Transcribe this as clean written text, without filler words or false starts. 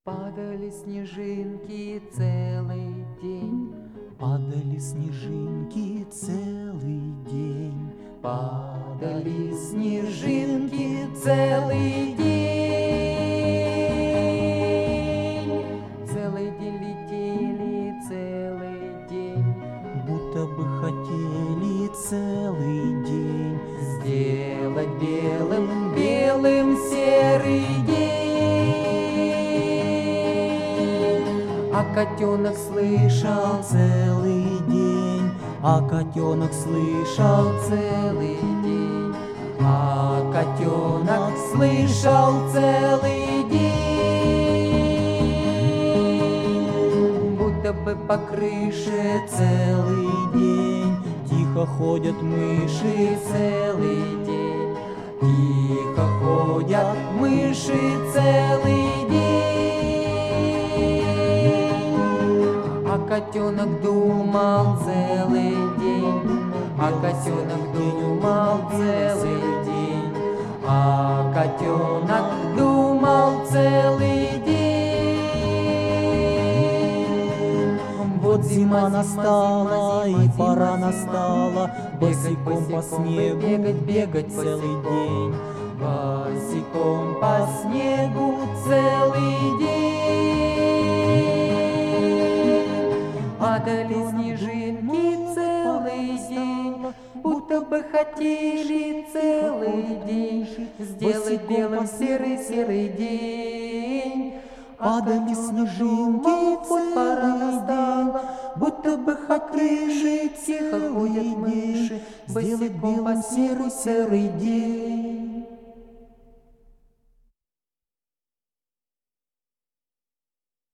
Падали снежинки целый день, Падали снежинки целый день, падали снежинки целый день. Целый день летели, целый день, будто бы хотели целый день сделать белым, белым серый день. А котенок слышал целый день, а котенок слышал целый день, а котенок слышал целый день. Будто бы по крыше целый день, тихо ходят мыши целый день, тихо ходят мыши целый день. А котенок думал целый день, а котенок думал целый день, а котенок думал целый день. Вот зима настала, и пора настала босиком по снегу бегать целый день. Босиком по снегу целый день. Падали снежинки целый день, будто бы хотели целый день сделать белым серый-серый день. Падали снежинки целый день, будто бы хотели, тихо ходят мыши, сделать босиком по белым снегу серый день.